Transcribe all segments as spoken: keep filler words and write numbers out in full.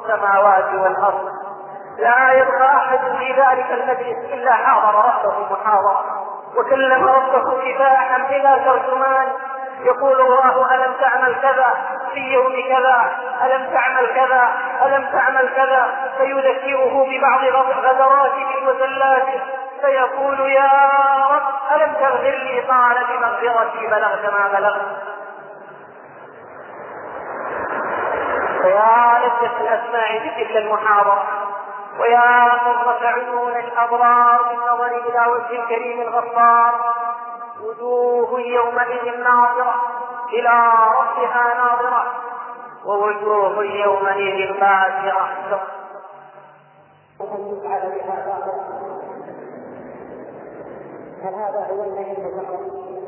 السماوات والأرض، لا يبقى أحد في ذلك المجلس إلا حاضر ربه محاضرة وكلم ربه كفاحا بلا ترجمان، يقول الله ألم تعمل كذا في يوم كذا، ألم تعمل كذا، ألم تعمل كذا، فيذكره ببعض غدراته وزلاته فيقول يا رب ألم تغفر لي؟ قال بمغفرتي بلغت ما بلغت. فيا لذة الأسماع بتلك المحاضرة، ويا قرة عيون الأبرار بالنظر إلى وجه الكريم الغفار، وجوه يومئذ ناظرة إلى ربها ناظرة ووجوه يومئذ باسرة. هل هذا هو النعيم فقط؟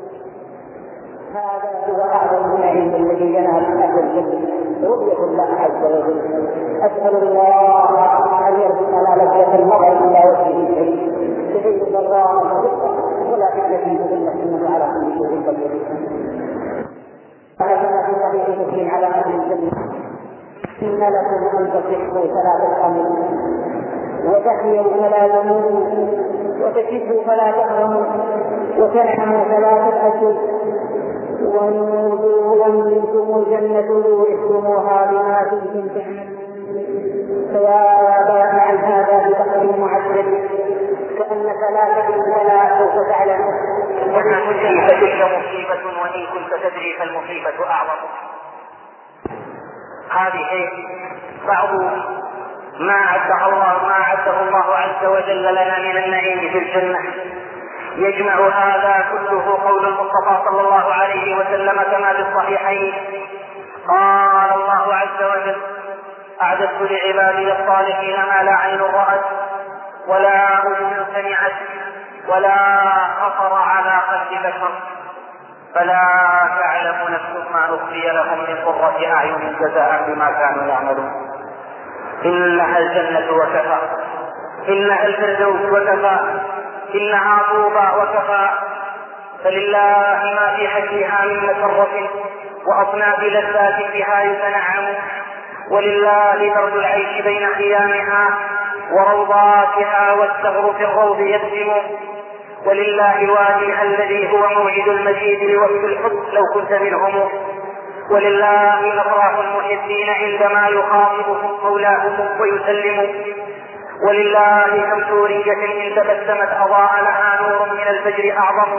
هذا هو أعظم النعيم الذي جناه أهل الجنة، رؤية الله عز وجل. أسأل الله أن يرزقنا لذة النظر إلى وجهه الكريم بغير ضراء ولا فتنة مضلة إنه على كل شيء قدير. كما في صحيح مسلم على أهل الجنة: إن لكم أن تصحوا ثلاث الأمر، وتحيوا فلا تموتوا، وتشدوا فلا تهرموا، وتنعموا فلا تبأسوا، ونودوا ومنكم الجنة لورثتموها بما كنتم تعملون. فيا بائع هذا ببحر معجل كأنك لا تدري ولا سوف تعلم. وما تدري فتلك مصيبة، وإن كنت تدري فالمصيبة أعظم. هذه بعض ما عده الله ما عده الله عز وجل لنا من النعيم في الجنة. يجمع هذا كله قول المصطفى صلى الله عليه وسلم كما في الصحيحين: قال الله عز وجل: أعددت لعبادي الصالحين ما لا عين رأت ولا أذن سمعت ولا خطر على قلب بشر، فلا تعلم نفس ما أخفي لهم من قرة أعين جزاء بما كانوا يعملون. إنها الجنة وكفى، إنها الفردوس وكفى، إنها طوبى وكفى. فلله ما في حكيها من مسرة وأصناف لذات بها يتنعم، ولله درج العيش بين خيامها وروضاتها والثغر في الروض يبسم، ولله الوادي الذي هو موعد المجيد لوقت الحب لو كنت منهم، ولله أفراح المحبين عندما يخاطبهم مولاهم ويسلم، ولله كم سورية إن تبسمت أضاء لها نور من الفجر أعظم.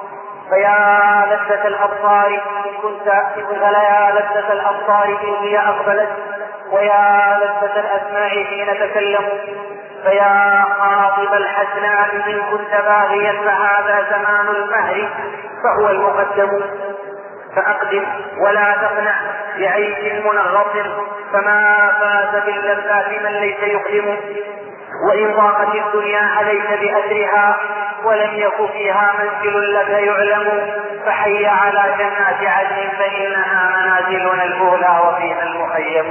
فيا لذة الأبصار إن كنت فيا لذة الأبصار إن هي أقبلت، ويا لذة الأسماع حين تكلموا. فيا خاطب الحسناء إن كنت باغيا فهذا زمان المهر فهو المقدم. فأقدم ولا تقنع بعيش منغص، فما فاز باللذات من ليس يقدم. وإن ضاقت الدنيا عليك بأسرها ولم يك فيها منزل لك يعلم، فحي على جنات عدن فإنها منازلنا الأولى وفيها المخيم.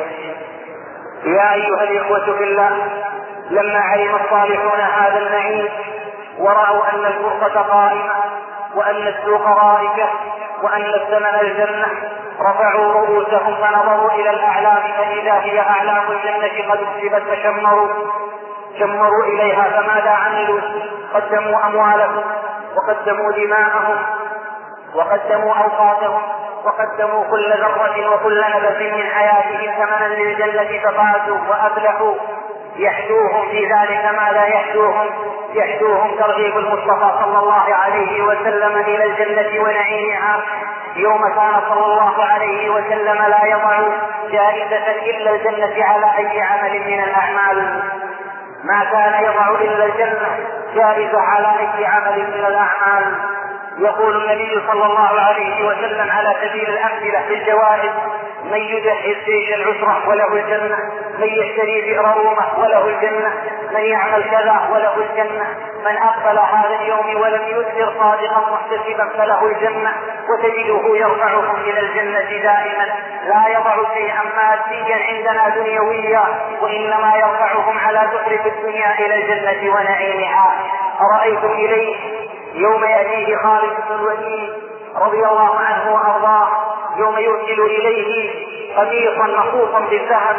يا أيها الإخوة في الله، لما علم الصالحون هذا النعيم ورأوا أن الفرصة قائمة وأن السوق رائجة وأن الثمن الجنة، رفعوا رؤوسهم فنظروا إلى الأعلام فإذا هي أعلام الجنة قد اكتبت فشمروا شمروا إليها. فماذا عملوا؟ قدموا أموالهم وقدموا دماءهم وقدموا أوقاتهم وقدموا كل ذرة وكل نفس من حياتهم ثمنا للجنة، ففازوا وأفلحوا. يحدوهم في ذلك ما لا يحدوهم يحدوهم ترغيب المصطفى صلى الله عليه وسلم إلى الجنة ونعيمها، يوم كان صلى الله عليه وسلم لا يضع جائزة إلا الجنة على أي عمل من الأعمال، ما كان يضع إلا الجنة جائزة على أي عمل من الأعمال. يقول النبي صلى الله عليه وسلم على سبيل الأمثلة في الجوائز: من يجهز جيش العسرة وله الجنة، من يشتري بئر رومة وله الجنة، من يعمل كذا وله الجنة، من أقبل هذا اليوم ولم يسر صادقا محتسبا فله الجنة. وتجده يرفعهم إلى الجنة دائما، لا يضع شيئا ماديا عندنا دنيويا، وإنما يرفعهم على زخرف الدنيا إلى الجنة ونعيمها. أرأيتم إليه يوم يأتيه خالد بن الوليد رضي الله عنه وأرضاه، يوم يرسل إليه قميصا مخوطا بالذهب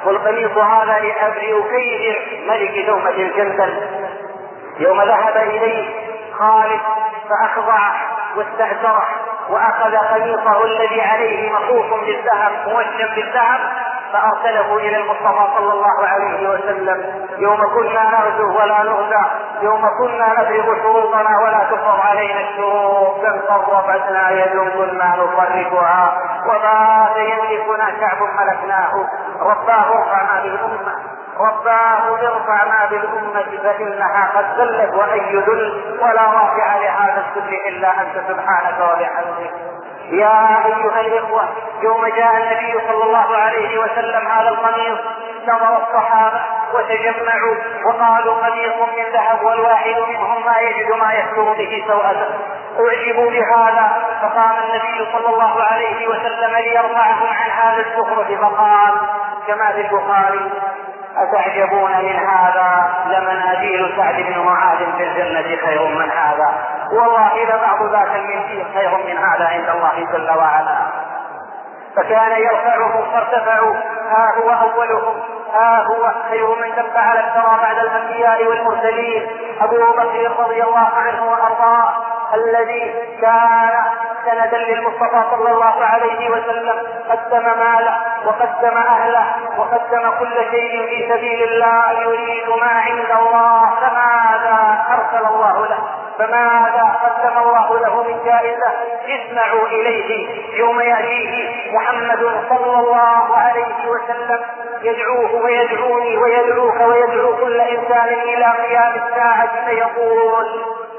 والقميص هذا لأكيدر ملك دومة الجندل. يوم ذهب إليه خالد فأخضعه واستأثره وأخذ قميصه الذي عليه مخوف بالذهب موجم بالذهب فأرسله إلى المصطفى صلى الله عليه وسلم. يوم كنا نرجو ولا نرجع، يوم كنا نفرض شروطنا ولا تفرض علينا الشروط، كم صرفتنا يد كنا نفرقها وبات يملكنا شعب ملكناه. رباه ارفع ما بالأمة، رباه ارفع ما بالأمة فإنها قد ذلت وأي ذل ولا رافع لهذا الذل إلا أنت سبحانك وبحمدك. يا أيها الإخوة، يوم جاء النبي صلى الله عليه وسلم هذا القميص نظر الصحابة وتجمعوا وقالوا قميص من ذهب والواحد منهم ما يجد ما يستر به سوءته. أعجبوا بهذا فقام النبي صلى الله عليه وسلم ليرفعهم عن هذا الزخرف فقال كما في البخاري: أتعجبون من هذا؟ لمناديل سعد بن معاذ في الجنة خير من هذا، والله لبعض ذاك المنديل خير من هذا عند الله جل وعلا. فكان يرفعه فارتفعوا، ها هو أولهم، ها هو خير من دب على الثرى بعد الأنبياء والمرسلين، أبو بكر رضي الله عنه وأرضاه الذي كان سندا للمصطفى صلى الله عليه وسلم، قدم ماله وقدم أهله وقدم كل شيء في سبيل الله يريد ما عند الله، فماذا أرسل الله له؟ فماذا قدم الله له من جائزة؟ اسمعوا إليه يوم يأتيه محمد صلى الله عليه وسلم يدعوه ويدعوني ويدعوك ويدعو كل إنسان إلى قيام الساعة فيقول: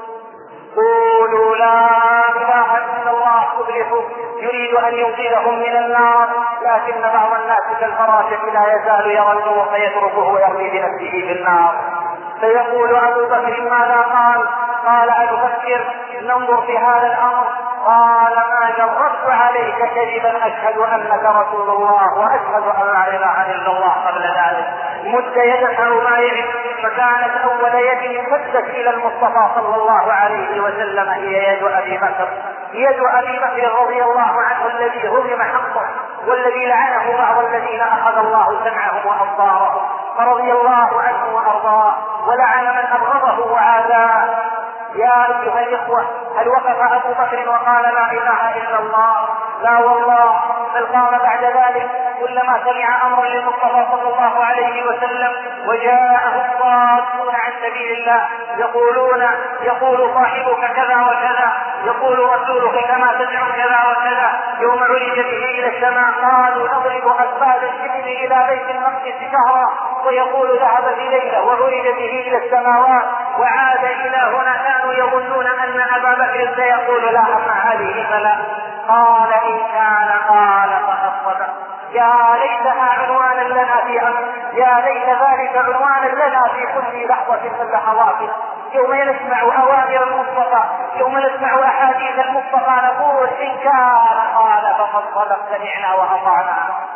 قولوا لا إله إلا الله تفلحوا. يريد أن ينقذهم من النار، لكن بعض الناس كالفراشة لا يزال يرى النور فيتركه ويرمي بنفسه في النار. فيقول أبو بكر: ماذا قال؟ قال أبو بكر: ننظر في هذا الأمر. قال: ما جربت عليك كذبا، أشهد أنك رسول الله وأشهد أن لا إله إلا الله قبل ذلك. مد يده ما يعد، فكانت أول يد مدت إلى المصطفى صلى الله عليه وسلم هي يد أبي بكر، يد أبي بكر رضي الله عنه الذي هرم حقه والذي لعنه بعض الذين أخذ الله سمعهم وأبصارهم، فرضي الله عنه وأرضاه ولعن من أبغضه وعاداه. يا أيها الإخوة، هل وقف أبو بكر وقال لا إله إلا الله؟ لا والله، بل قام بعد ذلك كلما سمع أمر للمصطفى صلى الله عليه وسلم وجاءه الصادون عن سبيل الله يقولون: يقول صاحبك كذا وكذا، يقول رسولك كما تدعو كذا وكذا. يوم عرج به إلى السماء قالوا: نضرب أسباب الإبل إلى بيت المقدس شهرا، ويقول ذهب في ليلة وعرج به إلى السماوات وعاد إلى هنا. كانوا يظنون أن أبا بكر سيقول: لا أما هذه فلا. قال: إن كان قال فقد صدق. يا ليتها عنوانا لنا في أمر، يا ليت ذلك عنوانا لنا في كل لحظة من لحظاتنا. يوم نسمع أوامر المصطفى، يوم نسمع أحاديث المصطفى نقول: إن كان قال فقد صدق، سمعنا وأطعنا.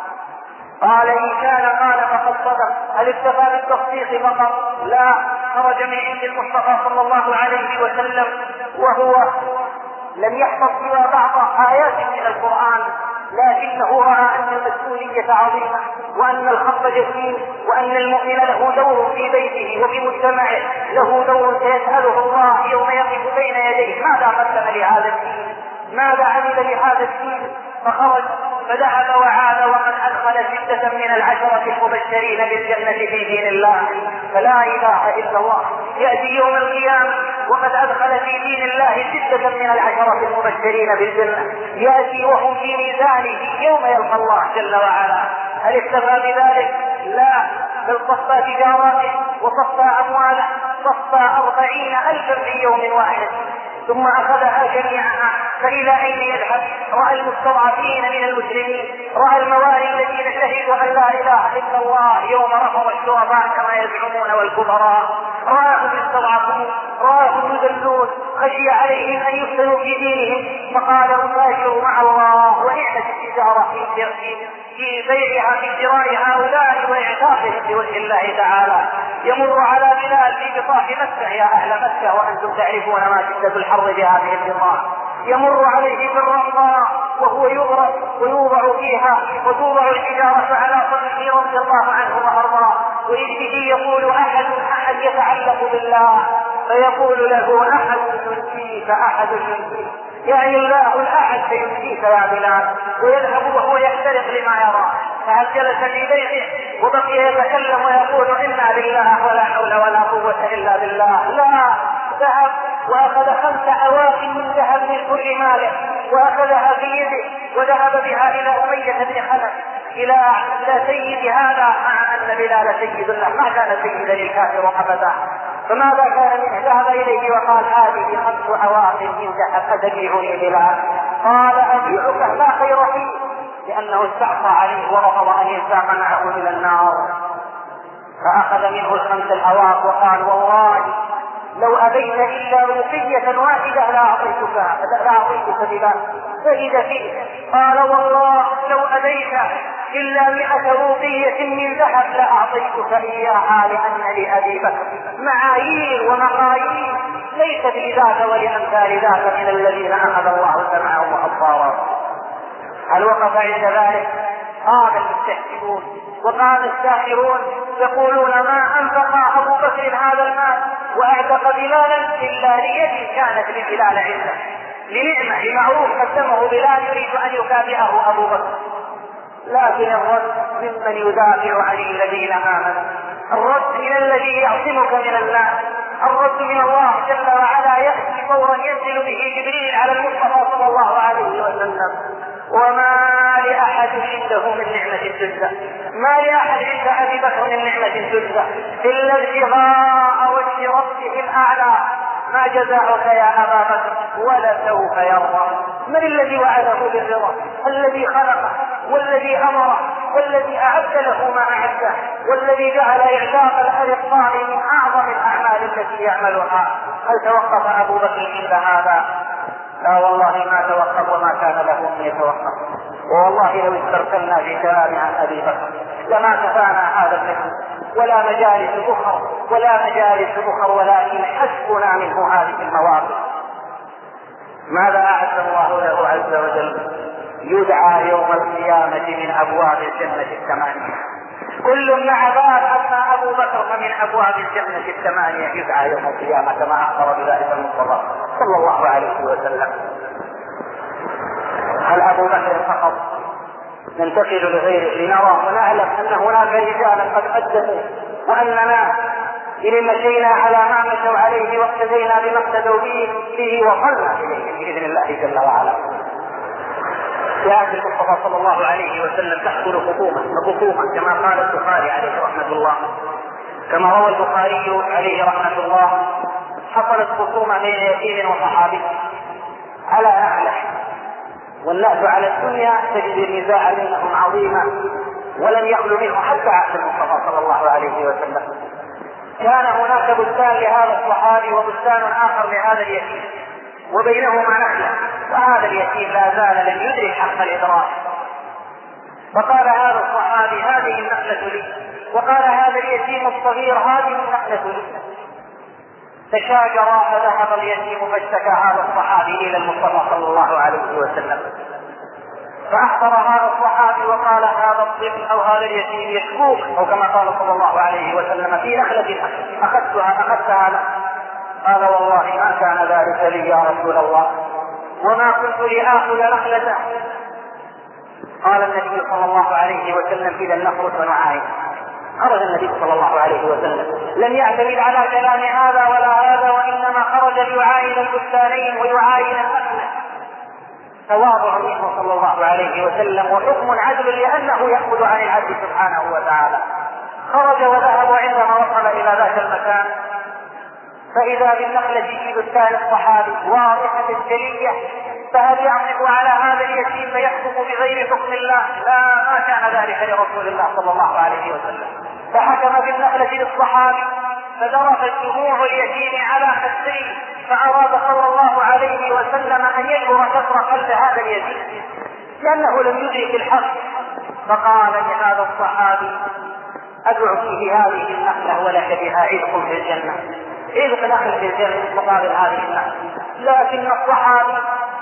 قال: إن كان قال فقد صدق. هل اكتفى بالتصديق فقط؟ لا، خرج من عند المصطفى صلى الله عليه وسلم وهو لم يحفظ سوى بعض آيات من القرآن، لكنه رأى أن المسؤولية عظيمة وأن الخط جسيم وأن المؤمن له دور في بيته وفي مجتمعه، له دور سيسأله الله يوم يقف بين يديه: ماذا قدم لهذا الدين؟ ماذا عمل لهذا الدين؟ فخرج فذهب وعاد وقد أدخل ستة من العشرة المبشرين بالجنة في دين الله. فلا إله إلا الله، يأتي يوم القيامة وقد أدخل في دين الله ستة من العشرة المبشرين بالجنة، يأتي وهم في ميزانه يوم يلقى الله جل وعلا. هل اكتفى بذلك؟ لا، بل صفى تجاراته وصفى أمواله، صفى أربعين ألفا في يوم واحد، ثم أخذها جميعها. فإلى أين يذهب؟ رأى المستضعفين من المسلمين، رأى الموالي الذين شهدوا أن لا إله إلا الله يوم رفض الشرفاء كما يزعمون والكبراء، رآهم يستضعفون، رآهم يذلون، خشي عليهم أن يفتنوا في دينهم، فقال: أتاجر مع الله ونعمة التجارة في في بيعها في شراء هؤلاء واعتاقهم بوجه الله تعالى. يمر على بلال في بطاح مكة: يا أهل مكة وأنتم تعرفون ما شدة الحر بهذه البطاح، يمر عليه في الرمضاء وهو يغرق ويوضع فيها وتوضع الحجارة على صدره رضي الله عنه وأرضاه، وإذ به يقول أحد أحد يتعلق بالله فيقول له أحد ينسيك أحد ينسيك، يعني الله الأحد سينسيك يا بلال، ويذهب وهو يحترق لما يرى. فهل جلس في بيته وبقي يتكلم ويقول إنا لله ولا حول ولا قوة إلا بالله؟ لا، ذهب وأخذ خمس أواق من ذهب من كل ماله وأخذها في يده وذهب بها إلى أمية بن خلف إلى إلى سيد هذا، مع أن بلال سيد الله ما كان سيدا للكافر أبدا. فماذا كان منه؟ ذهب إليه وقال هذه خمس أواق من ذهب أتبيعني بلال؟ قال أبيعك لا خير فيه، لأنه استعصى عليه ورفض أن ينساق معه إلى النار. فأخذ منه الخمس الأواق وقال والله لو أبيت إلا روقية واحدة لأعطيتك لأعطيتك بلال. فإذا فيه قال والله لو أبيت إلا مئة روقية من ذهب لأعطيتك إياها، لأن لأبي بكر معايير ومقايير ليست لذاك ولأمثال ذاك من الذين أخذ الله سمعهم وأبصارهم. هل وقف عند ذلك؟ قال المستهزئون وقال الساحرون يقولون ما أنفق أبو بكر هذا المال وأعتق بلالا إلا ليد كانت لبلال عنده، لنعمة لمعروف قدمه بلال يريد أن يكافئه أبو بكر. لكن الرد ممن يدافع عن الذين آمنوا، الرد من الذي يعصمك من الله، الرد من الله جل وعلا يأتي فورا ينزل به جبريل على المصطفى صلى الله عليه وسلم. وما لأحد عنده من نعمة تجزى، ما لأحد عند أبي بكر من نعمة تجزى إلا ابتغاء وجه ربه الأعلى. ما جزاؤك يا أبا بكر ولسوف يرضى. من الذي وعده بالرضا؟ الذي خلقه والذي أمره والذي أعد له ما أعده والذي جعل إعتاق الأرقاء من أعظم الأعمال التي يعملها. هل توقف أبو بكر عند هذا؟ لا والله ما توقف وما كان له ان يتوقف. والله لو استرسلنا في كلام عن ابي بكر لما كفانا هذا المجلس ولا مجالس اخرى ولا مجالس اخرى ولكن حسبنا منه هذه المواقف. ماذا اعد الله له عز وجل؟ يدعى يوم القيامه من ابواب الجنه الثمانيه، كل مع باب اما ابو بكر فمن ابواب الجنه الثمانيه يدعى يوم القيامه كما اخبر بذلك المصطفى صلى الله عليه وسلم. هل ابو بكر فقط؟ ننتقل لغيره لنرى ونعلم ان هناك رجالا قد قدموا واننا إن مشينا على ما مشوا عليه واقتدينا بما اقتدوا به وصلنا اليه باذن الله جل وعلا. في عهد المصطفى صلى الله عليه وسلم تحصل خصومه خصومه كما قال البخاري عليه رحمه الله، كما روى البخاري عليه رحمه الله حصلت خصومه بين يتيم وصحابي على نخله، والناس على الدنيا تجد النزاع بينهم عظيما ولم يخلو منه حتى عهد المصطفى صلى الله عليه وسلم. كان هناك بستان لهذا الصحابي وبستان اخر لهذا اليتيم وبينهما نخله، وهذا اليتيم لا زال لم يدرك حق الادراك. فقال هذا الصحابي هذه النخله لي، وقال هذا اليتيم الصغير هذه النخله لي. تشاجرا فذهب اليتيم فاشتكى هذا الصحابي الى المصطفى صلى الله عليه وسلم، فاحضر هذا الصحابي وقال هذا الطفل او هذا اليتيم يشكوك، او كما قال صلى الله عليه وسلم في نخله اخذتها اخذتها له. قال والله ما كان ذلك لي يا رسول الله وما كنت لآخذ نخلته. قال النبي صلى الله عليه وسلم إذا نخرج ونعاين. خرج النبي صلى الله عليه وسلم لم يعتمد على كلام هذا ولا هذا، وإنما خرج ليعاين البستانين ويعاين النخلة. تواضع منه صلى الله عليه وسلم وحكم عدل لأنه يأخذ عن العبد سبحانه وتعالى. خرج وذهب عندما وصل إلى ذاك المكان فإذا بالنخلة في بستان الصحابي واضحة جلية، فهل يعطف على هذا اليتيم فيحكم بغير حكم الله؟ لا، ما كان ذلك لرسول الله صلى الله عليه وسلم. فحكم بالنخلة للصحابي فذرفت دموع اليتيم على خديه، فأراد صلى الله عليه وسلم أن يجبر كسر قلب هذا اليتيم لأنه لم يدرك الحق. فقال لهذا الصحابي أدعو فيه هذه النخلة ولك بها عتق في الجنة، عتق نخل في الجنة مقابل هذه النخلة. لكن الصحابي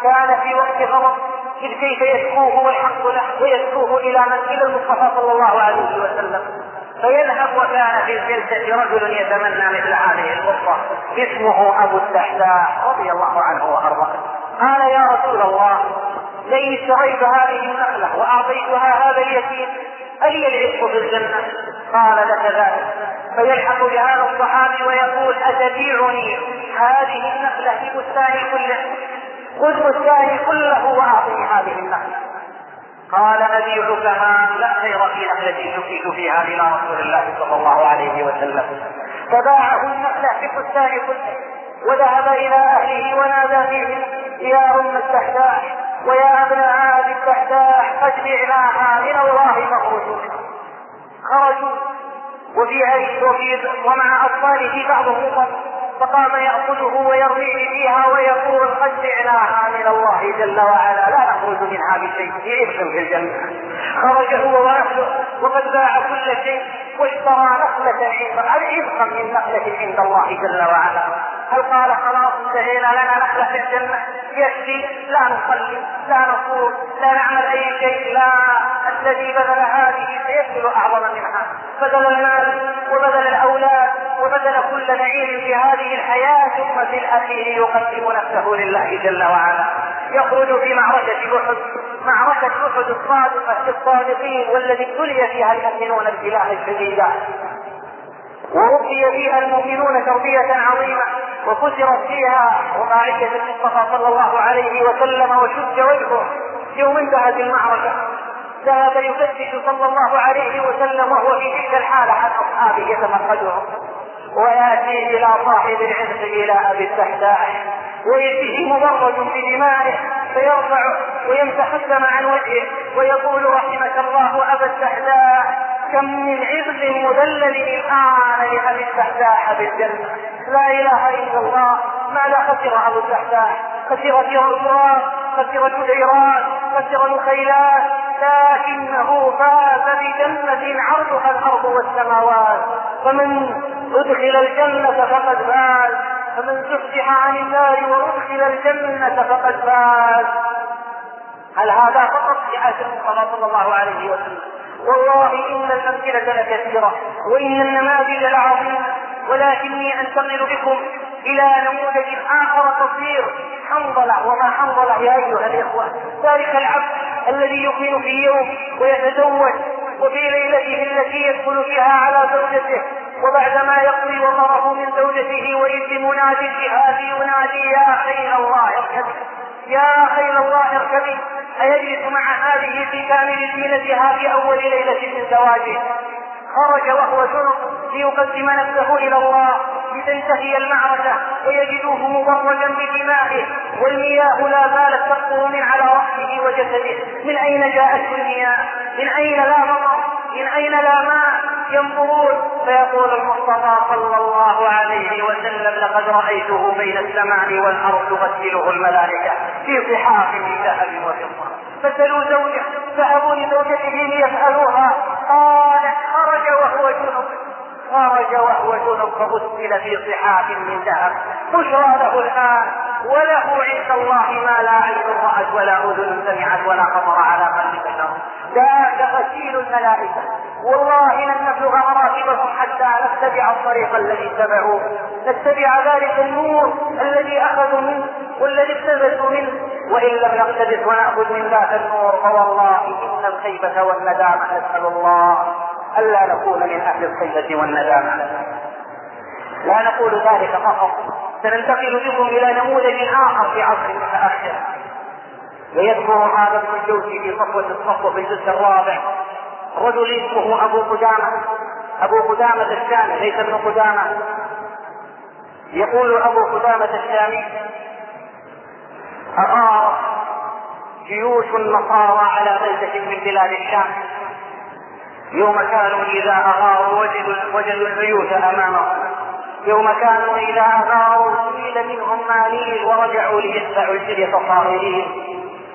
كان في وقت غضب، إذ كيف يشكوه والحق له ويشكوه إلى من؟ إلى المصطفى صلى الله عليه وسلم. فيذهب، وكان في الجلسة رجل يتمنى مثل هذه القصة اسمه أبو الدحداح رضي الله عنه وأرضاه. قال: يا رسول الله، لئن اشتريت هذه النخلة وأعطيتها هذا اليتيم ألي العتق في الجنة؟ قال: لك ذلك. فيلحق بهذا الصحابي ويقول: أتبيعني هذه النخلة في بستاني كله؟ خذ بستاني كله وأعطني هذه النخلة. قال: أبيعكها؟ لا خير في نخلة شكيت فيها إلى رسول الله صلى الله عليه وسلم. فباعه النخلة في البستان كله، وذهب إلى أهله ونادى فيهم: يا أم الدحداح ويا ابناء أبي الدحداح قد بعناها من الله مخرج. خرجوا وفي عيش ومع أطفاله بعضهم، فقام يأخذه ويرميه فيها ويقول: قد بعناها من الله جل وعلا، لا نخرج منها بشيء، في عرق في الجنة. خرج هو وأهله وقد باع كل شيء واشترى نخلة عرقا من نخلة عند الله جل وعلا. هل قال: خلاص انتهينا، لنا نخلة في الجنة يكفي، لا نصلي لا نصوم لا نعمل أي شيء؟ لا، الذي بذل هذه سيبذل أعظم منها، بذل المال وبذل الأولاد وبذل كل نعيم في هذه الحياة، ثم في الأخير يقدم نفسه لله جل وعلا. يخرج في معركة أحد، معركة أحد الصادقة للصادقين، والذي ابتلي فيها المؤمنون ابتلاء شديدا، وربي فيها المؤمنون تربية عظيمة، وكسرت فيها وقاعدة المصطفى صلى الله عليه وسلم وشج وجهه. يوم انتهت المعركة ذهب يفتش صلى الله عليه وسلم وهو في تلك الحالة عن أصحابه يتمقدهم، ويأتي إلى صاحب العرق إلى أبي الدحداح ويأتيه مبرد بدمائه، فيرفع ويمسح الدم عن وجهه ويقول: رحمك الله أبا الدحداح، كم من عرض مذلل الآن لأبي الدحداح بالجنة. لا إله إلا الله. ماذا خسر أبو الدحداح؟ خسر الأموال، خسر الديران، خسر الخيلات، لكنه فاز بجنة عرضها الأرض والسماوات. فمن أدخل الجنة فقد فاز، فمن زحزح عن النار وأدخل الجنة فقد فاز. هل هذا فقط في حياة المصطفى صلى الله عليه وسلم؟ والله إن الأمثلة لكثيرة وإن النماذج لعظيمة، ولكني أنتقل بكم إلى نموذج آخر قصير، حنظلة. وما حنظلة يا أيها الإخوة؟ ذلك العبد الذي يقيم في يوم ويتزوج، وفي ليلته التي يدخل فيها على زوجته، وبعدما يقضي وطره من زوجته وإذ منادي الجهاد ينادي: يا خيل الله اركبي، يا خيل الله اركبي. أيجلس مع هذه في كامل زينتها في أول ليلة من زواجه؟ خرج وهو جنب ليقدم نفسه إلى الله لتنتهي المعركة، ويجدوه مبرجا بدمائه، والمياه لا زالت تقطر من على رأسه وجسده. من أين جاءته المياه؟ من أين لا مطر؟ من أين لا ماء؟ ينظرون فيقول المصطفى صلى الله عليه وسلم: لقد رأيته بين السماء والأرض تغسله الملائكة في صحاف من ذهب وفضة. فسألوا زوجه، ذهبوا لزوجته ليسألوها، قالت: خرج وهو جنب، خرج وهو جنب فغسل في صحاف من ذهب، بشرى له الآن، وله عند الله ما لا عين رأت ولا أذن سمعت ولا خطر على قلب بشر. ذاك غسيل الملائكة. والله لن نبلغ مراتبهم حتى نتبع الطريق الذي اتبعوه، نتبع ذلك النور الذي أخذوا منه والذي اقتبسوا منه. وإن لم نقتبس ونأخذ من ذاك النور فوالله إن الخيبة والندامة، نسأل الله ألا نكون من أهل الخيبة والندامة. لا نقول ذلك فقط، سننتقل بكم إلى نموذج آخر في عصر متأخر. ويذكر هذا ابن الجوزي في صفوة الصفوة في الجزء الرابع. رجل اسمه أبو قدامة، أبو قدامة الشامي، ليس ابن قدامة. يقول أبو قدامة الشامي: أغار جيوش النصارى على بلدة من بلاد الشام، يوم كانوا إذا أغاروا وجدوا, وجدوا البيوت أمامهم، يوم كانوا إذا أغاروا قيل منهم مالين ورجعوا ليتبعوا الجزية صاغرين.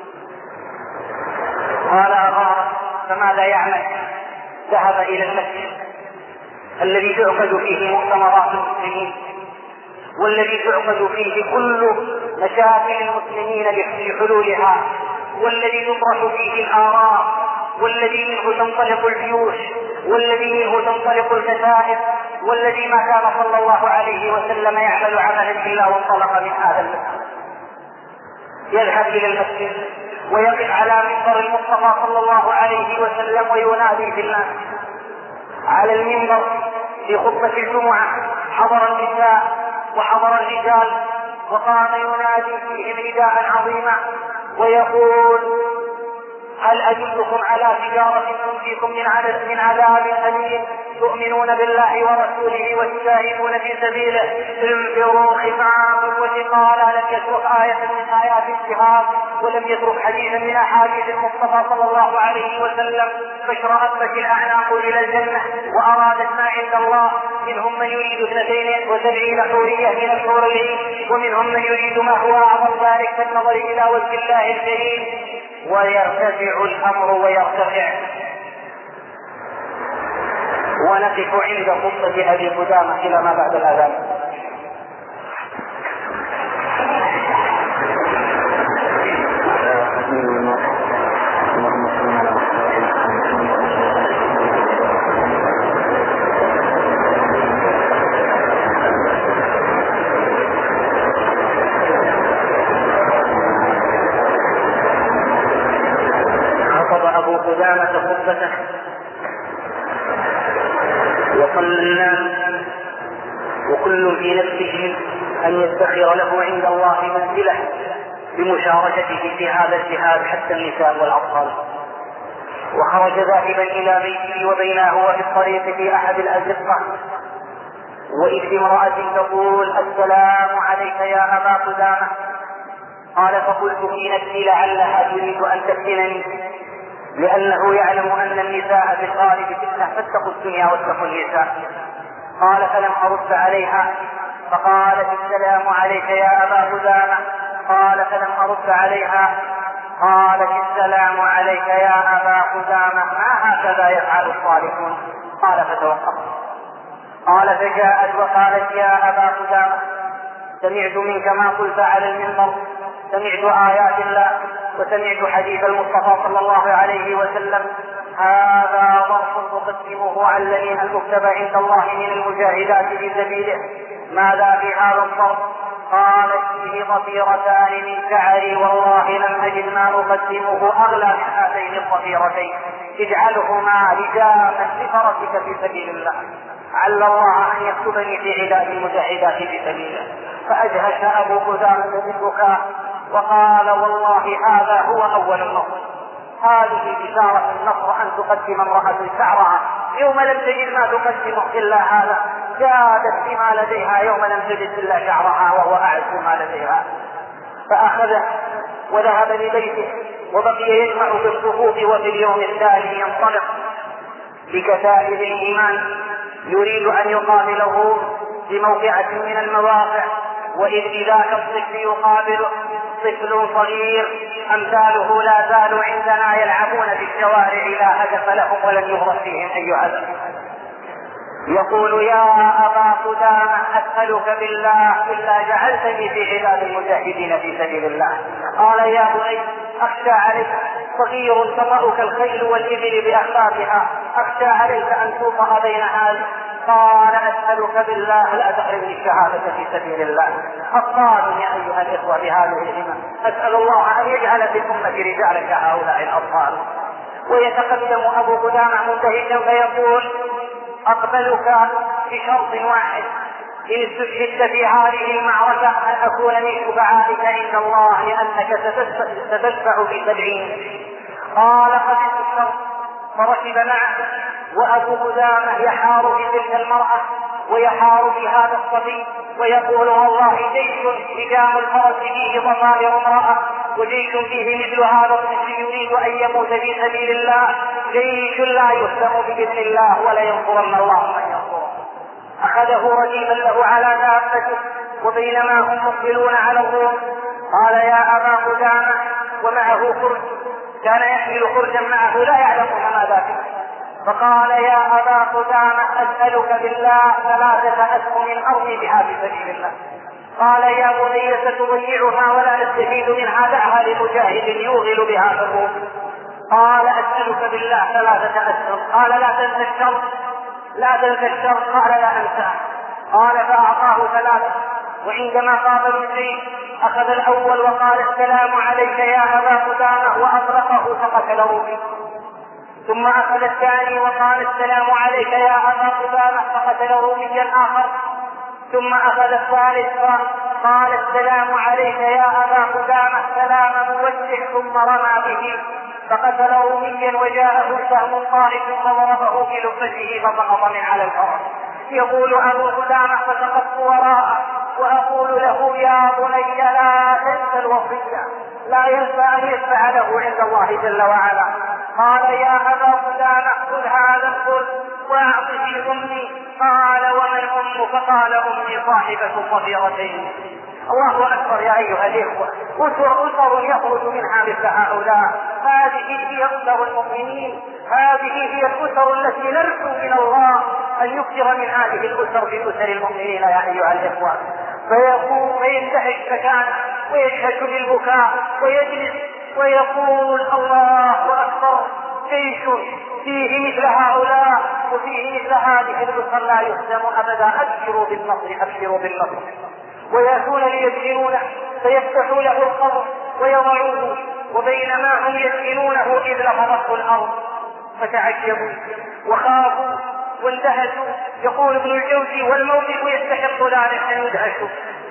قال: أغار فماذا يعمل؟ ذهب إلى المسجد الذي تعقد فيه مؤتمرات المسلمين، والذي تعقد فيه كل مشاكل المسلمين لحلولها، والذي يطرح فيه الآراء، والذي منه تنطلق الجيوش، والذي منه تنطلق الكتائب، والذي ما كان صلى الله عليه وسلم يعمل عملا إلا وانطلق من هذا المسجد، يذهب إلى المسجد ويقف على منبر المصطفى صلى الله عليه وسلم وينادي في الناس. على المنبر في خطبة الجمعة حضر النساء وحضر الرجال، وقام ينادي فيهم نداء عظيما ويقول: هل أدلكم على تجارة تنجيكم من عذاب أليم، تؤمنون بالله ورسوله وتجاهدون في سبيله، انفروا خفافا وثقالا. لم يترك آية من آيات الجهاد، ولم يترك حديثا من أحاديث المصطفى صلى الله عليه وسلم، فاشرأت الأعناق إلى الجنة وأرادت ما عند الله. منهم من يريد اثنتين وسبعين حورية من الحور العين، ومنهم من يريد ما هو أعظم ذلك كالنظر إلى وجه الله الكريم. ويرتفع الأمر ويرتفع. ونقف عند خطبة أبي قدامة إلى ما بعد الأذان. وصلى الناس وكل في نفسه أن يدخر له عند الله منزلة بمشاركته في هذا الجهاد حتى النساء والأطفال. وخرج ذاهبا إلى بيته وبينه وفي الطريق في أحد الأزقة وإذ امرأة تقول: السلام عليك يا أبا قدامة. قال: فقلت في نفسي لعلها تريد أن تفتنني، لأنه يعلم أن النساء في الغالب فتنة، فاتقوا الدنيا واتقوا النساء. قال: فلم أرد عليها، فقالت: السلام عليك يا أبا قدامة. قال: فلم أرد عليها. قالت: السلام عليك يا أبا قدامة، ما هكذا يفعل الصالحون. قال: فتوقف. قال: فجاءت وقالت: يا أبا قدامة، سمعت منك ما قلت على المنبر، سمعت آيات الله وسمعت حديث المصطفى صلى الله عليه وسلم. هذا ظرف تقدمه علني أن تكتب عند الله من المجاهدات في سبيله. ماذا في هذا الظرف؟ قالت: فيه ضفيرتان من شعري، والله لم أجد ما أقدمه أغلى من هاتين الضفيرتين، اجعلهما لجاما لفرسك في سبيل الله، عل الله أن يكتبني في عداد المجاهدات في سبيله. فأجهش أبو قدامة بالبكاء وقال: والله هذا هو أول النصر، هذه بشارة النصر أن تقدم امرأة شعرها يوم لم تجد ما تقدمه إلا هذا، جادت بما لديها يوم لم تجد إلا شعرها وهو أعز ما لديها. فأخذه وذهب لبيته وبقي يجمع بالصفوف، وفي اليوم الثاني ينطلق بكتائب الإيمان يريد أن يقابله بموقعة من المواقع. وإذ بذاك الطفل يقابله طفل صغير أمثاله لا زالوا عندنا يلعبون في الشوارع لا هدف لهم ولن يغرس فيهم أي هدف. يقول: يا أبا قدامة، أسألك بالله إلا جعلتني في عباد المجاهدين في سبيل الله. قال: يا بني، أخشى عليك، صغير تطأك الخيل والإبل بأخلاقها، أخشى عليك أن توطأ بين هذه. قال: أسألك بالله لا تحرمني الشهادة في سبيل الله. أطفال يا أيها الإخوة بهذه الهمم، أسأل الله أن يجعل في الأمة رجالا كهؤلاء الأطفال. ويتقدم أبو قدامة منتهجا فيقول: أقبلك بشرط واحد، إن استشهدت في هذه المعركة أن أكون من شفعائك عند الله، لأنك ستدفع في سبعين. قال: قبلت الشرط. فركب معه، وأبو قدامة يحار في تلك المرأة ويحار في هذا الصبي ويقول: والله جيش لجام الفرس فيه ضمائر امرأة، وجيش فيه مثل هذا الطفل يريد أن يموت في سبيل الله، جيش لا يهزم بإذن الله ولا ينصرن الله من ينصره. أخذه رجيما له على دابته، وبينما هم مقبلون على الروم قال: يا أبا قدامة، ومعه خرج، كان يحمل خرجا معه لا يعلمون ماذا فيه. فقال: يا أبا قدامة، أسألك بالله ثلاثة أسهم أرمي بها في سبيل الله. قال يا بني ستضيعها ولا نستفيد منها، دعها لمجاهد يوغل بها في الروم. قال أسألك بالله ثلاثة أشهر. قال لا تنسى الشر لا تنسى الشر. قال لا أنساه. قال فأعطاه ثلاثة، وعندما قابلوا السيف أخذ الأول وقال السلام عليك يا أبا قدامة وأطلقه فقتل رومي. ثم أخذ الثاني وقال السلام عليك يا أبا قدامة فقتل روميا آخر. ثم أخذ الثالث قال السلام عليك يا أبا قدامة سلام موجه، ثم رمى به فقتل روميا وجاءه سهم طائف فضربه في لبته فسقط من على الأرض. يقول أبو قدامة فسقطت وراءه وأقول له يا بني لا تنسى الوصية، لا ينسى أن يشفع له عند الله جل وعلا. قال يا أبا قدامة خذ هذا الخلق وأعطه أمي. قال ومن أم؟ فقال أمي صاحبة صغيرتين. الله أكبر يا أيها الإخوة، أسر أسر يخرج منها مثل هؤلاء. هذه هي أسر المؤمنين، هذه هي الأسر التي نرجو من الله أن يكثر من هذه الأسر في أسر المؤمنين يا أيها الإخوة. فيقوم وينتهج مكانه ويشهد بالبكاء ويجلس ويقول الله أكبر، جيش فيه مثل هؤلاء وفيه مثل هذه الأسر لا يهزم أبدا. أبشروا بالنصر أبشروا بالنصر. ويأتون ليدفنونه فيفتحوا له القبر ويضعوه، وبينما هم يدفنونه إذ لفظته الأرض فتعجبوا وخافوا واندهشوا. يقول ابن الجوزي والموقف يستحق ذلك أن يدهشوا.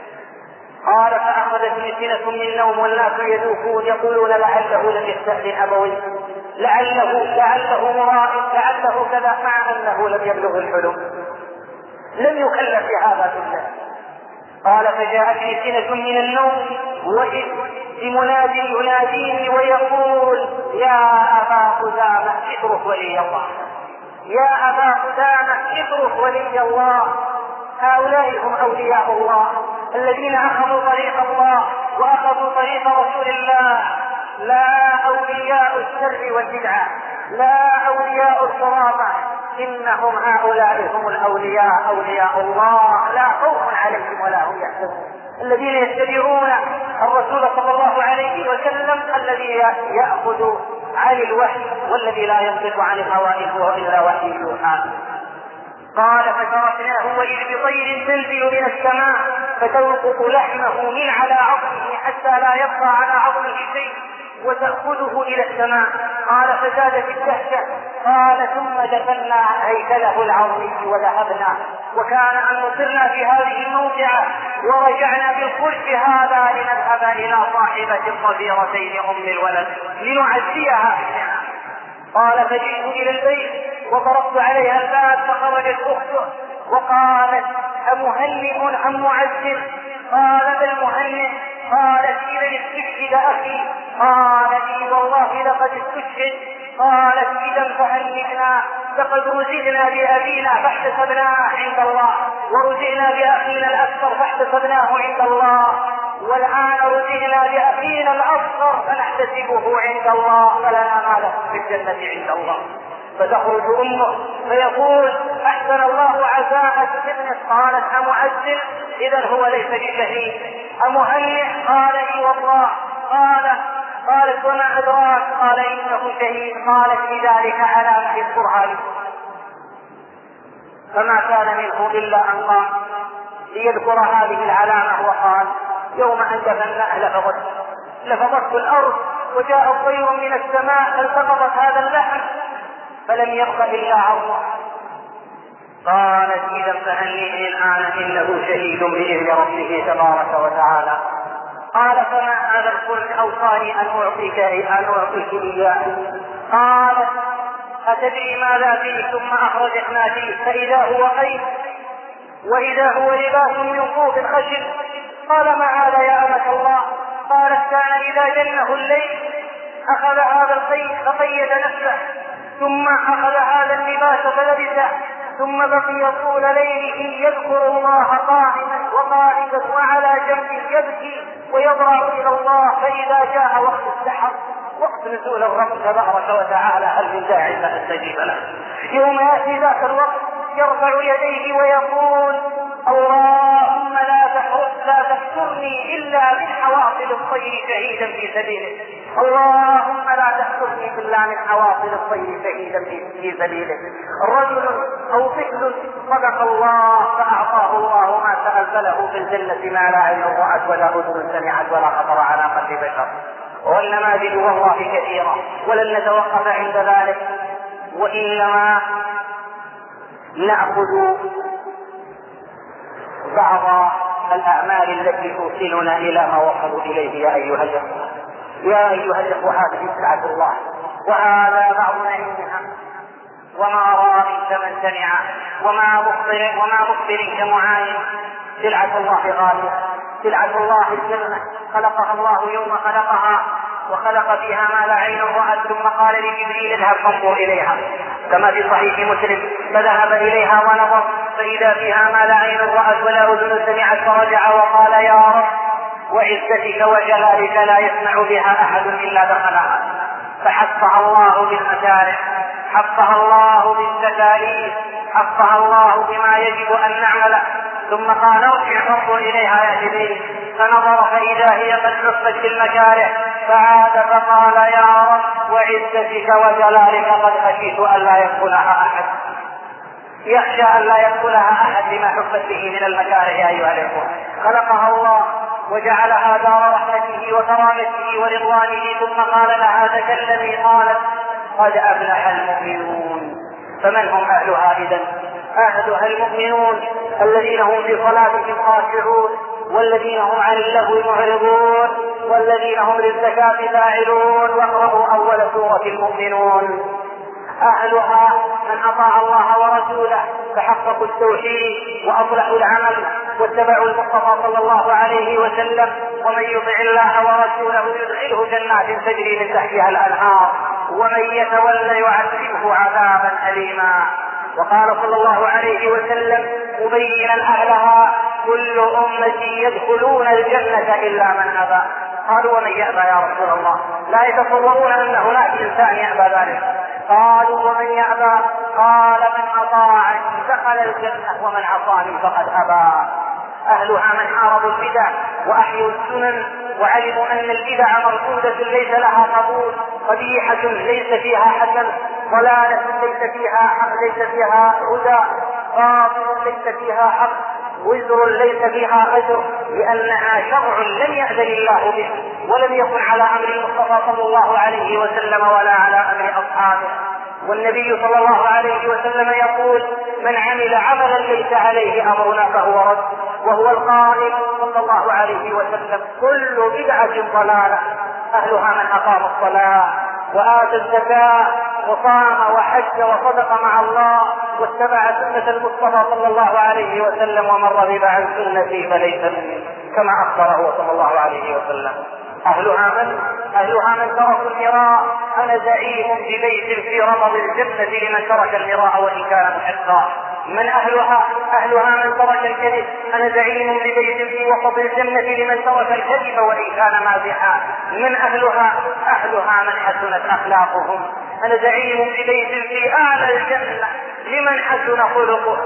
قال فأخذتني سنة من نوم والناس يذوقون يقولون لعله لم يستأذن أبويه، لعله لعله مرائي، لعله كذا، مع أنه لم يبلغ الحلم، لم يكلف بهذا كله. قال فجاءتني سنة من النوم وإذ بمناد يناديني ويقول يا أبا قدامة اترك ولي الله، يا أبا قدامة اترك ولي الله. هؤلاء هم أولياء الله الذين أخذوا طريق الله وأخذوا طريق رسول الله، لا أولياء الشر والبدعة، لا أولياء الخرافة، إنهم هؤلاء هم الأولياء، أولياء الله لا خوف عليهم ولا هم يحزنون، الذين يتبعون الرسول صلى الله عليه وسلم الذي يأخذ عن الوحي والذي لا ينطق عن الهوى إن هو إلا وحي يوحى. قال فتركناه وإذ بطير تنزل من السماء فتلقط لحمه من على عظمه حتى لا يبقى على عظمه شيء وتأخذه إلى السماء. قال فزادت الدهشة. قال ثم دفنا هيكله العظيم وذهبنا، وكان أن نصرنا في هذه الموضعة ورجعنا بالخلف هذا لنذهب إلى صاحبة الصغيرتين أم الولد لنعزيها. قال فجئت إلى البيت وضربت عليها الباب فخرجت أخته وقالت أمهنئ أم معزز؟ قال بل مهنئ. قالت إذا استشهد أخي؟ قال لي والله لقد استشهد. قالت إذا فهنئنا، لقد رزقنا بأبينا فاحتسبناه عند الله، ورزقنا بأخينا الأكبر فاحتسبناه عند الله، والآن رزقنا بأخينا الأصغر فنحتسبه عند الله، فلنا ما له في الجنة عند الله. فتخرج أمه فيقول أحسن الله عزاءك ابنك. قالت أمعزل؟ إذا هو ليس بشهيد. أمهنئ؟ قال إي والله. قال قالت وما أدراك؟ قال إنه شهيد. قالت لذلك علامة القرآن. فما كان منه إلا أن قال ليذكر هذه العلامة وقال يوم أن دفناه لفظت لفظت الأرض وجاء الطير من السماء فالتقطت هذا اللحم فلم يبق إلا عظمه. قالت إذا فهنئني الآن إنه شهيد بإذن ربه تبارك وتعالى. قال فما هذا الخلق أوصاني أن أعطيك أن أعطيك إياه. قالت أتدري ماذا فيه؟ ثم أخرجت ما فيه فإذا هو قيد وإذا هو لباس من صوف خشن. قال ما هذا يا أمة الله؟ قالت كان إذا جنه الليل أخذ هذا القيد فقيد نفسه، ثم أخذ هذا اللباس فلبسه، ثم بقي طول ليله يذكر الله قائما وقاعدا وعلى جنبه يبكي ويضرع إلى الله. فإذا جاء وقت السحر وقت نزول الرب تبارك وتعالى هل من داعي فاستجيب له، يوم يأتي ذاك الوقت يرفع يديه ويقول اللهم لا تحرم لا تحشرني إلا من حواصل الطير شهيدا في سبيلك. اللهم لا تحشرني إلا من حواصل الطير شهيدا في سبيلك. رجل أو طفل صدق الله فأعطاه الله ما تأذله في الجنة ما لا عين رأت ولا أذن سمعت ولا خطر على قلب بشر. والنماذج والله كثيرة ولن نتوقف عند ذلك، وإنما نأخذ بعض الأعمال التي توصلنا إلى ما وصلوا إليه. يا أيها الأخوة يا أيها الأخوة هذه سلعة الله، وهذا بعض نعيمها، وما راء كمن سمع، وما مخبر وما مخبر كمعاين. سلعة الله غالية، سلعة الله الجنة، خلقها الله يوم خلقها وخلق فيها ما لا عين رأت، ثم قال لجبريل اذهب فانظر إليها، كما في صحيح مسلم، فذهب إليها ونظر فإذا فيها ما لا عين رأت ولا أذن سمعت، فرجع وقال يا رب وعزتك وجلالك لا يسمع بها أحد إلا دخلها. فحفها الله بالمشارع، حفها الله بالتكاليف، حفها الله بما يجب أن نعمله، ثم قال ارجع فانظر إليها يا جبريل، فنظر فإذا هي قد حفت بالمكاره، فعاد فقال يا رب وعزتك وجلالك قد خشيت أن لا يدخلها أحد. يخشى أن لا يدخلها أحد لما حفت به من المكاره. يا أيها الأخوة خلقها الله وجعلها دار رحمته وكرامته ورضوانه، ثم قال لها تكلمي، قالت قد أفلح المؤمنون. فمن هم أهلها إذن؟ أهلها المؤمنون الذين هم في صلاتهم خاشعون، والذين هم عن اللغو معرضون، والذين هم للزكاة فاعلون. واقرأوا أول سورة المؤمنون. أهلها من أطاع الله ورسوله فحققوا التوحيد وأصلحوا العمل واتبعوا المصطفى صلى الله عليه وسلم. ومن يطع الله ورسوله يدخله جنات تجري من تحتها الأنهار، ومن يتولى يعذبه عذابا أليما. وقال صلى الله عليه وسلم مبينا أهلها كل أمتي يدخلون الجنة إلا من أبى. قالوا ومن يأبى يا رسول الله؟ لا يتصورون أن هناك إنسان يأبى ذلك. قالوا ومن يأبى؟ قال من أطاعني دخل الجنة ومن عصاني فقد أبى. أهلها من حاربوا البدع وأحيوا السنن وعلموا أن البدع مردودة ليس لها قبول، قبيحة ليس فيها حسن، ضلالة ليس فيها حق، ليس فيها هدى، باطل ليس فيها حق، وزر ليس فيها أجر، لأنها شرع لم يأذن الله به ولم يكن على أمر المصطفى صلى الله عليه وسلم ولا على أمر أصحابه. والنبي صلى الله عليه وسلم يقول من عمل عملا ليس عليه أمرنا فهو رد. وهو القائل صلى الله عليه وسلم كل بدعة ضلالة. أهلها من أقام الصلاة وآتى الزكاة وصام وحج وصدق مع الله واتبع سنة المصطفى صلى الله عليه وسلم، ومن رغب عن سنتي فليس مني، كما أخبره صلى الله عليه وسلم. أهلها من أهلها من تركوا المراء. أنا زعيم ببيت في رمض الجنة لمن ترك المراء وإن كان محقا. من أهلها أهلها من ترك الكذب. أنا زعيم ببيت في وسط الجنة لمن ترك الكذب وإن كان مازحا. من أهلها أهلها من حسنت أخلاقهم. أنا زعيم ببيت في أعلى الجنة لمن حسن خلقه.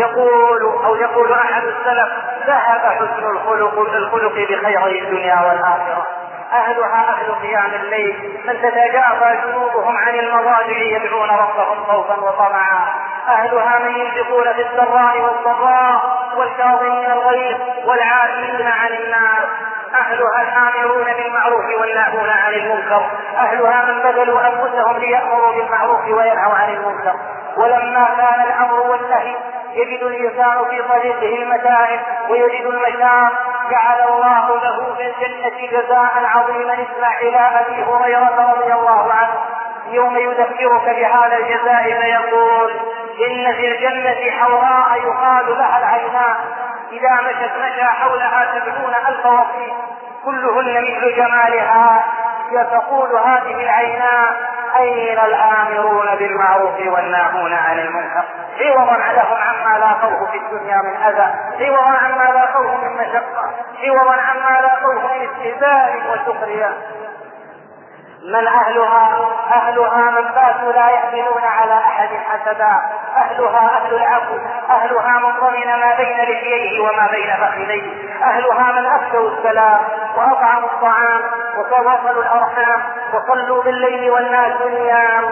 يقول أو يقول أحد السلف ذهب حسن الخلق الخلق بخيري الدنيا والآخرة. أهلها أهل قيام الليل من تتجافى جنوبهم عن المضاجع يدعون ربهم خوفا وطمعا. أهلها من ينفقون في السراء والضراء والكاظمين الغيظ والعافين عن الناس. أهلها الآمرون بالمعروف والناهون عن المنكر. أهلها من بذلوا أنفسهم ليأمروا بالمعروف وينهوا عن المنكر. ولما كان الأمر والنهي يجد الإنسان في طريقه المتاعب ويجد المشاق جعل الله له في الجنة جزاء عظيما. اسمع إلى أبي هريرة رضي الله عنه يوم يذكرك بهذا الجزاء فيقول إن في الجنة حوراء يقال لها العينان إذا مشت مشى حولها سبعون ألف وصي كلهن مثل جمالها. فتقول هذه العينان أين الآمرون بالمعروف والناهون عن المنكر؟ عوضا لهم عما لاقوه في الدنيا من أذى، عوضا عما لاقوه من مشقة، عوضا عما لاقوه من استهزاء وسخرية. من أهلها؟ أهلها من باتوا لا يحملون على أحد حسدا، أهلها أهل العفو، أهلها من ضمن ما بين لحييه وما بين فخذيه، أهلها من أفشوا السلام وأطعموا الطعام وتواصلوا الأرحام وصلوا بالليل والناس نيام،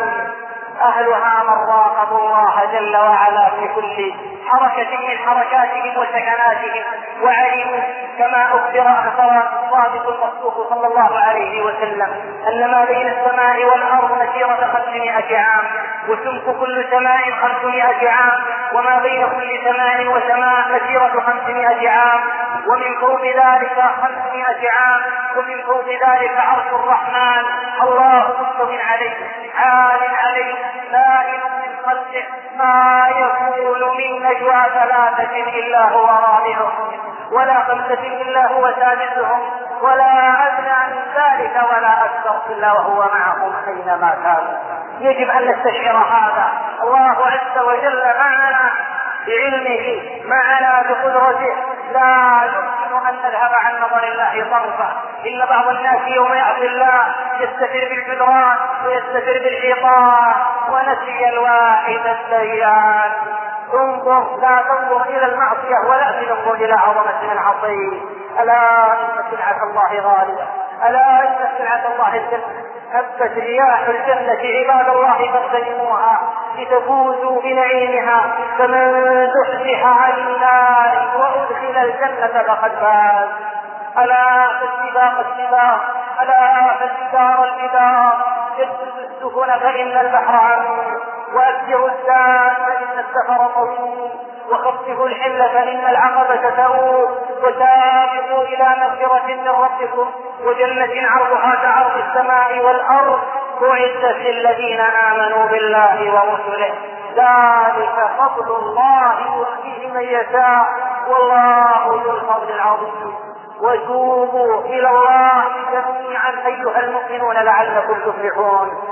أهلها من راقبوا الله جل وعلا في كل حركة من حركاتهم وسكناتهم، وعلموا كما أخبر أخبر الصادق المصدوق صلى الله عليه وسلم أن ما بين السماء والأرض مسيرة خمسمائة عام، وسمك كل سماء خمسمائة عام، وما بين كل سماء وسماء مسيرة خمسمائة عام، ومن فوق ذلك خمسمائة عام، ومن فوق ذلك عرش الرحمن، الله مستو عليه عال عليه سائل من خلقه، ما يكون من نجوى ثلاثة إلا هو رابعهم، ولا خمسة إلا هو سادسهم، ولا أدنى من ذلك ولا أكثر إلا وهو معهم أينما كانوا. يجب أن نستشعر هذا. الله عز وجل معنا بعلمه، معنا بقدرته، لا يمكن أن نذهب عن نظر الله طرفا. إن بعض الناس يوم يعصي الله يستتر بالجدران ويستتر بالحيطان ونسي الواحد الديان. انظر، لا تنظر إلى المعصية ولكن انظر إلى عظمة العصي. ألا إن سلعة الله غالية، ألا إن سلعة الله الجنة، هبت رياح الجنة عباد الله فاغتنموها لتفوزوا بنعيمها، فمن زحزح عن النار وأدخل الجنة فقد فاز. ألا فالسباق السباق، ألا فالسباق الجدار، يسلك السفن فإن البحر عميق، وأكثروا الزاد فإن السفر طويل، وخففوا الحمل فإن العقبة تؤول، وسابقوا إلى مغفرة من ربكم وجنة عرضها كعرض السماء والأرض أعدت للذين آمنوا بالله ورسله، ذلك فضل الله يؤتيه من يشاء والله ذو الفضل العظيم. وتوبوا إلى الله جميعا أيها المؤمنون لعلكم تفلحون.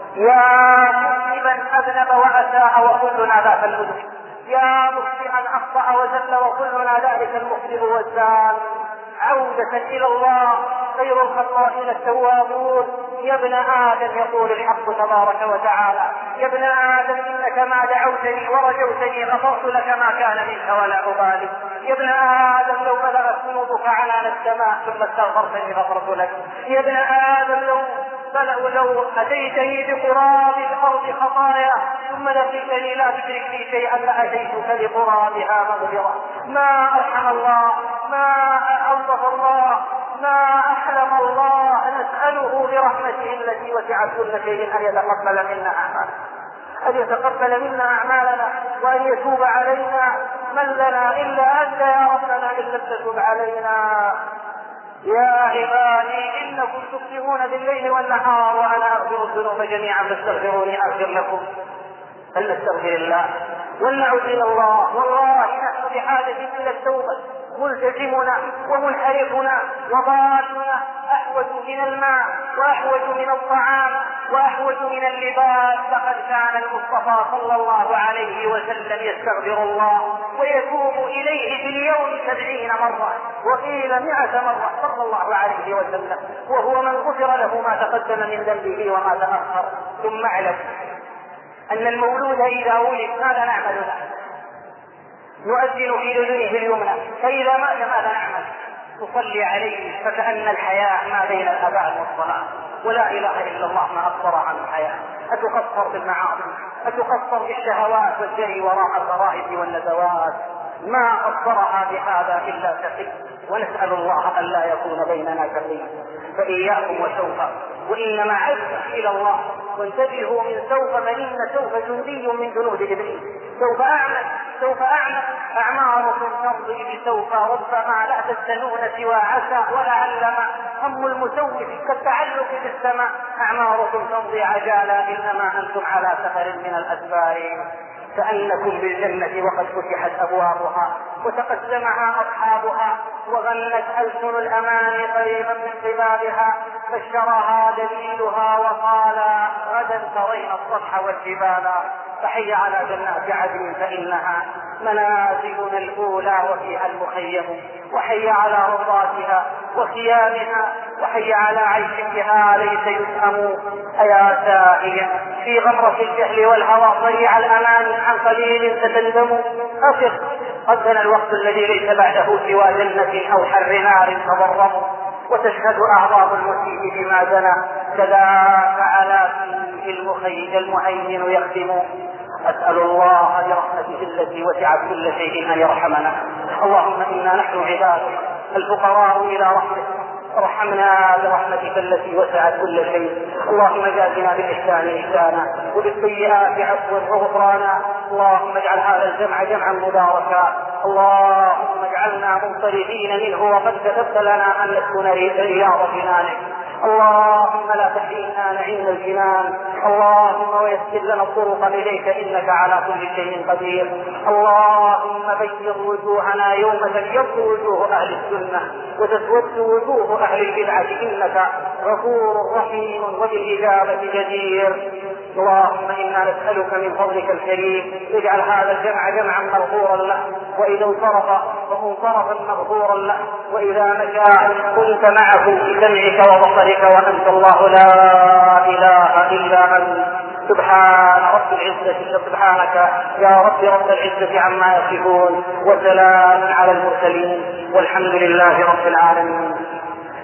يا مذنبا أذنب وأساء وكلنا ذاك المذنب، يا مخطئا أخطأ وزل وكلنا ذلك المخطئ والزال، عودة إلى الله خير الخطائين التوابون. يا ابن آدم يقول الحق تبارك وتعالى: يا ابن آدم إنك ما دعوتني ورجوتني غفرت لك ما كان منك ولا أبالي. يا ابن آدم لو بلغت ذنوبك عنان السماء ثم استغفرتني غفرت لك. يا ابن آدم لو بلغ لو أتيتني بقراب الأرض خطايا ثم لقيتني لا تشرك بي شيئا لأتيتك بقرابها مغفرة. ما أرحم الله، ما ألطف الله، ما أحلم الله. نسأله برحمته التي وسعت كل شيء أن يتقبل منا أعمالنا، أن يتقبل منا أعمالنا وأن يتوب علينا. من لنا إلا أنت يا ربنا إن لم تتوب علينا. يا عبادي إنكم تخطئون بالليل والنهار وأنا أغفر الذنوب جميعا فاستغفروني أغفر لكم. فلنستغفر الله ولنعود إلى الله. والله نحن بحاجة إلى التوبة، ملتزمنا ومنحرفنا وضالنا أحوج من الماء وأحوج من الطعام وأحوج من اللباس. لقد كان المصطفى صلى الله عليه وسلم يستغفر الله ويتوب إليه في اليوم سبعين مرة وقيل مئة مرة صلى الله عليه وسلم، وهو من غفر له ما تقدم من ذنبه وما تأخر. ثم اعلم أن المولود إذا ولد ماذا نعمل له؟ نؤذن في أذنه اليمنى، فإذا مات ماذا نعمل؟ نصلي عليه، فكأن الحياة ما بين الأذان والصلاة. ولا إله إلا الله ما أكثر عن الحياة. أتقصر بالمعاصي، أتقصر بالشهوات والجري وراء الغرائب والنزوات، ما قصرها بهذا إلا تقي. ونسأل الله أن لا يكون بيننا تقي. فإياكم وسوف، وإنما عزة إلى الله. وانتبهوا من سوف، فإن سوف جندي من جنود إبليس. سوف أعمل سوف أعمل أعماركم تمضي بسوف، ربما لا تستنون سوى عسى ولعلما. هم المسوف كالتعلق بالسماء، أعماركم تمضي عجالا إنما أنتم على سفر من الأسفار. كأنكم بالجنة وقد فتحت أبوابها وتقسمها أصحابها، وغنت ألسن الأمان قريبا من قبابها، بشرها دليلها وقال غدا ترين الصبح والجبال. فحي على جنات عدن فإنها منازلنا الأولى وفيها المخيم، وحي على روضاتها وخيامها، وحي على عيش بها ليس يفهم. أيا سائل في غمرة الجهل والهوى ضيع الأمان عن قليل ستندم، أفق قد دنا الوقت الذي ليس بعده سوى جنة أو حر نار تضرم، وتشهد أعضاء المسيء بما زنى كذاك على فيه المخيج المهيمن يخدم. أسأل الله برحمته التي وسعت كل شيء أن يرحمنا. اللهم إنا نحن عبادك الفقراء إلى رحمتك، ارحمنا برحمتك التي وسعت كل شيء. اللهم جازنا بالإحسان إحسانا وبالسيئات عفوا وغفرانا. اللهم اجعل هذا الجمع جمعا مباركا، اللهم اجعلنا منصرفين منه وقد كتبت لنا أن نسكن رياض جنانك. اللهم لا تحرمنا نعيم الجنان، اللهم ويسر لنا الطرق إليك إنك على كل شيء قدير. اللهم بيض وجوهنا يوم تبيض وجوه أهل السنة وتسود وجوه أهل البدعة إنك غفور رحيم وبالإجابة جدير. اللهم إنا نسألك من فضلك الكريم اجعل هذا الجمع جمعا مغفورا له، وإذا انصرف فانصرفا مغفورا له، وإذا مشى كنت معه بسمعك وبصرك وأنت الله لا إله إلا أنت. سبحان رب العزة سبحانك يا رب رب العزة عما يصفون، وسلام على المرسلين والحمد لله رب العالمين.